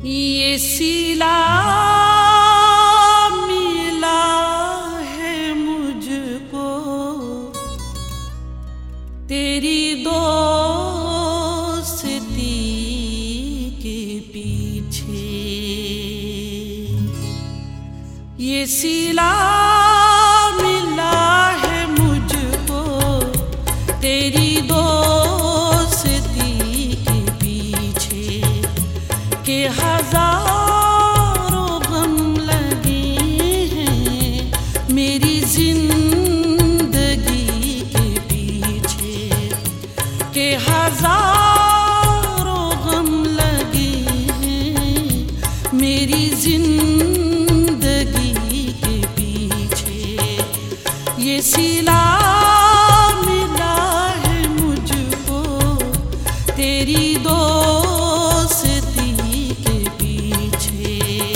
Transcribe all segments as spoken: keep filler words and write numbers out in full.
ये सिला मिला है मुझको तेरी दोस्ती के पीछे। ये सिला मिला है मुझको तेरी दोस्ती के पीछे के हजारों गम लगे हैं मेरी जिंदगी के पीछे के हजारों गम लगे हैं मेरी जिंदगी के पीछे। ये सिला मिला है मुझको तेरी दोस्ती के पीछे।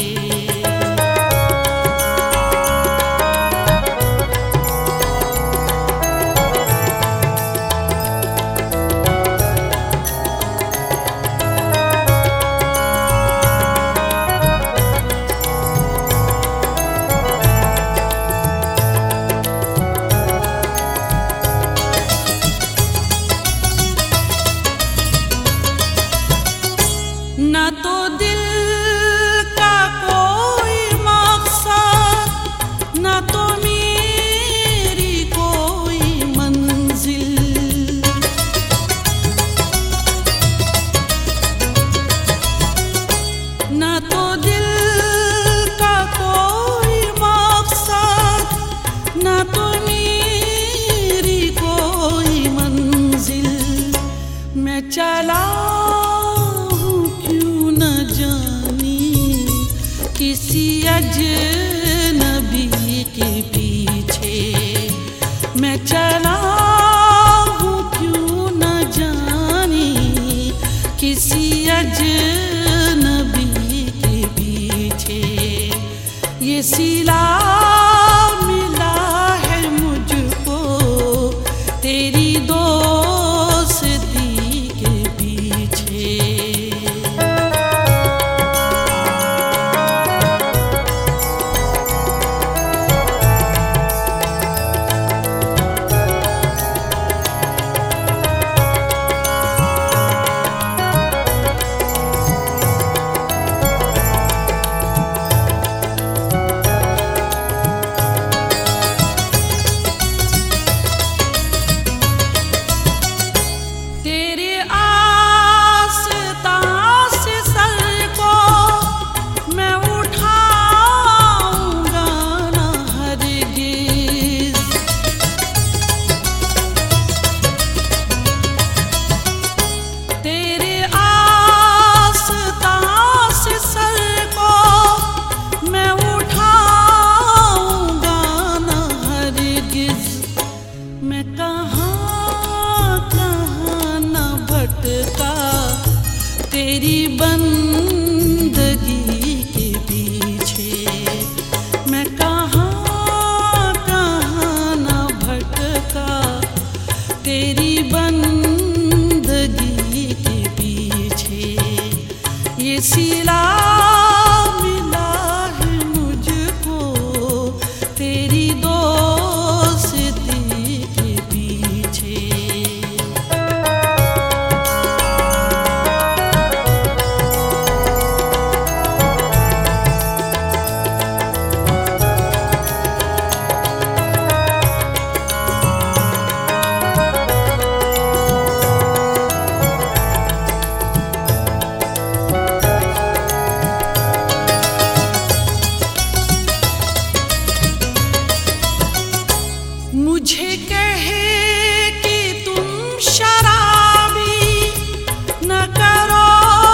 ना तो दिल का कोई मकसद, ना तो मेरी कोई मंजिल, ना तो दिल का कोई मकसद, ना तो मेरी कोई मंजिल। मैं चला किसी अजनबी के पीछे, मैं चला हूँ क्यों न जानी किसी अजनबी के पीछे। ये सिला मिला है मुझको तेरी दोस्ती के पीछे। तेरी बंदगी के पीछे मैं कहाँ कहाँ न भटका, तेरी बंदगी के पीछे। ये सिला मिला है मुझको तेरी दोस्ती के पीछे। मुझे कहे कि तुम शराबी न करो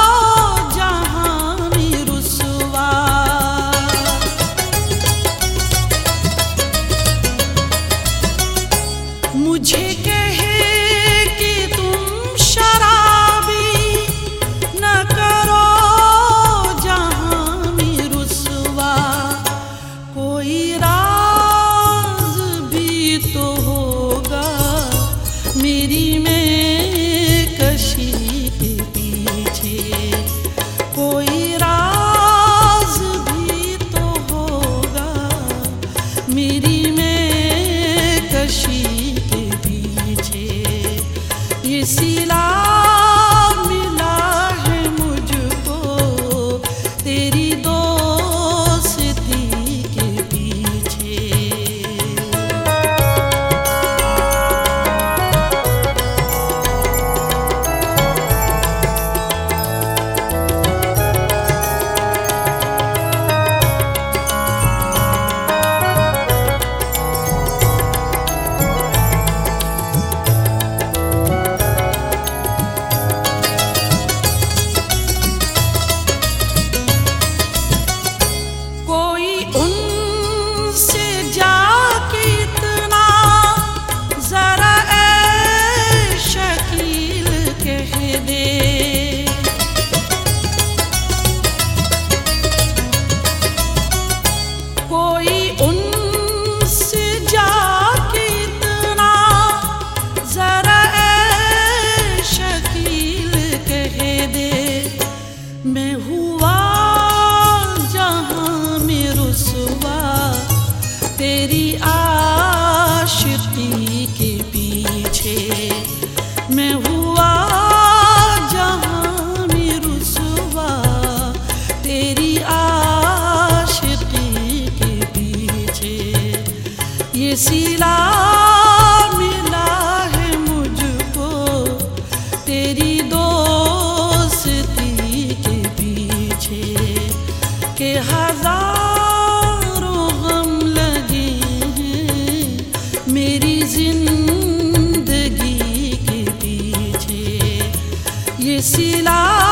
जहानी रुसवा, मुझे कहे कि तुम शराबी न करो जहानी रुसवा। कोई तो होगा मेरी में कशी के पीछे, कोई राज सिला मिला है मुझको तेरी दोस्ती के पीछे के हजारों गम लगे हैं मेरी जिंदगी के पीछे। ये सिला